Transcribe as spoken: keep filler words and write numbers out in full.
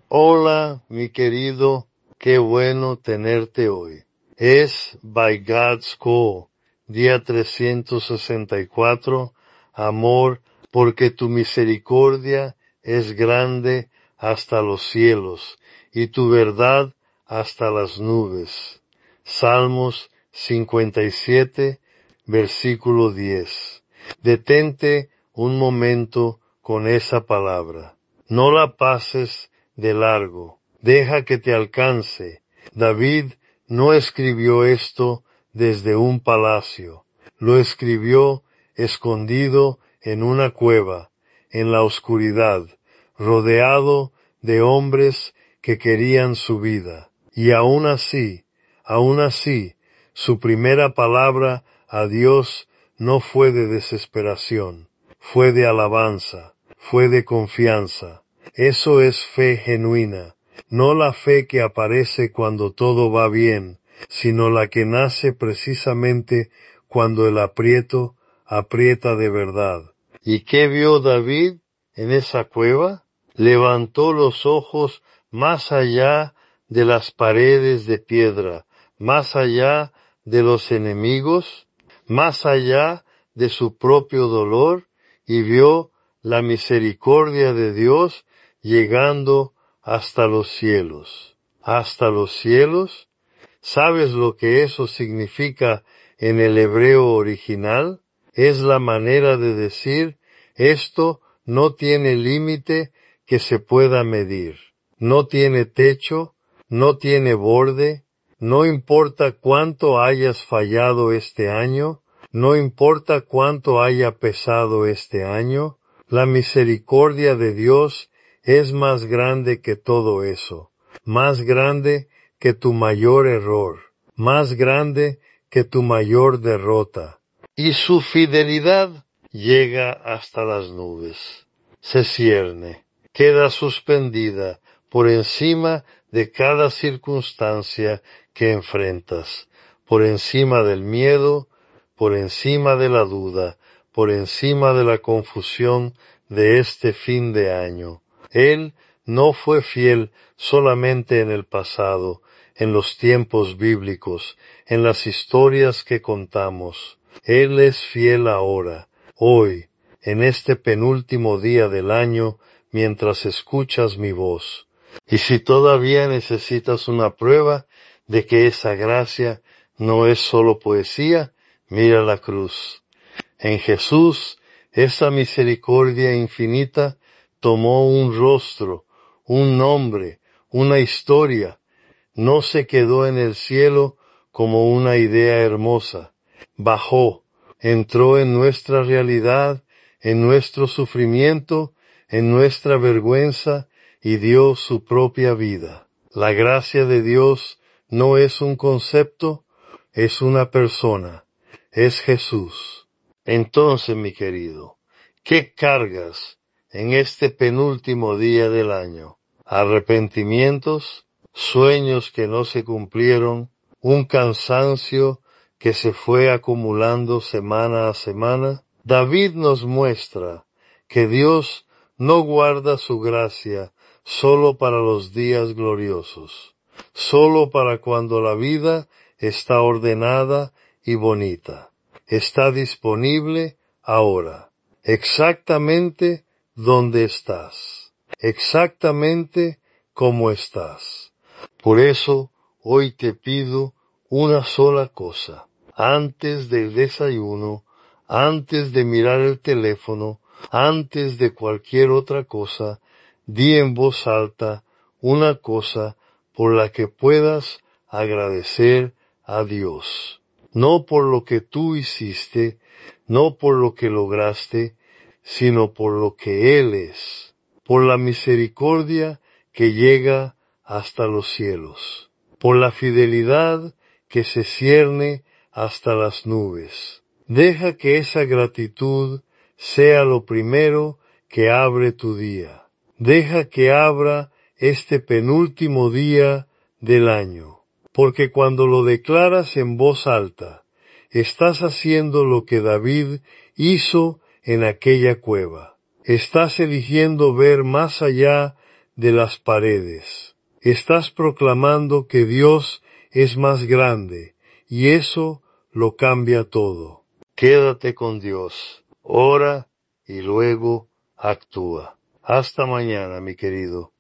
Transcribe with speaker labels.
Speaker 1: Hola, mi querido, qué bueno tenerte hoy. Es By God's Call, día trescientos sesenta y cuatro, amor, porque tu misericordia es grande hasta los cielos, y tu verdad hasta las nubes. Salmos cincuenta y siete, versículo diez. Detente un momento con esa palabra. No la pases de largo. Deja que te alcance. David no escribió esto desde un palacio. Lo escribió escondido en una cueva, en la oscuridad, rodeado de hombres que querían su vida. Y aún así, aún así, su primera palabra a Dios no fue de desesperación, fue de alabanza, fue de confianza. Eso es fe genuina, no la fe que aparece cuando todo va bien, sino la que nace precisamente cuando el aprieto aprieta de verdad. ¿Y qué vio David en esa cueva? Levantó los ojos más allá de las paredes de piedra, más allá de los enemigos, más allá de su propio dolor, y vio la misericordia de Dios llegando hasta los cielos. ¿Hasta los cielos? ¿Sabes lo que eso significa en el hebreo original? Es la manera de decir, esto no tiene límite que se pueda medir. No tiene techo, no tiene borde, no importa cuánto hayas fallado este año, no importa cuánto haya pesado este año, la misericordia de Dios es más grande que todo eso, más grande que tu mayor error, más grande que tu mayor derrota. Y su fidelidad llega hasta las nubes, se cierne, queda suspendida por encima de cada circunstancia que enfrentas, por encima del miedo, por encima de la duda, por encima de la confusión de este fin de año. Él no fue fiel solamente en el pasado, en los tiempos bíblicos, en las historias que contamos. Él es fiel ahora, hoy, en este penúltimo día del año, mientras escuchas mi voz. Y si todavía necesitas una prueba de que esa gracia no es solo poesía, mira la cruz. En Jesús, esa misericordia infinita tomó un rostro, un nombre, una historia. No se quedó en el cielo como una idea hermosa. Bajó, entró en nuestra realidad, en nuestro sufrimiento, en nuestra vergüenza y dio su propia vida. La gracia de Dios no es un concepto, es una persona, es Jesús. Entonces, mi querido, ¿qué cargas en este penúltimo día del año? ¿Arrepentimientos? ¿Sueños que no se cumplieron? ¿Un cansancio que se fue acumulando semana a semana? David nos muestra que Dios no guarda su gracia solo para los días gloriosos, solo para cuando la vida está ordenada y bonita. Está disponible ahora, exactamente donde estás, exactamente como estás. Por eso, hoy te pido una sola cosa. Antes del desayuno, antes de mirar el teléfono, antes de cualquier otra cosa, di en voz alta una cosa por la que puedas agradecer a Dios. No por lo que tú hiciste, no por lo que lograste, sino por lo que Él es, por la misericordia que llega hasta los cielos, por la fidelidad que se cierne hasta las nubes. Deja que esa gratitud sea lo primero que abre tu día. Deja que abra este penúltimo día del año, porque cuando lo declaras en voz alta, estás haciendo lo que David hizo en aquella cueva. Estás eligiendo ver más allá de las paredes. Estás proclamando que Dios es más grande, y eso lo cambia todo. Quédate con Dios, ora y luego actúa. Hasta mañana, mi querido.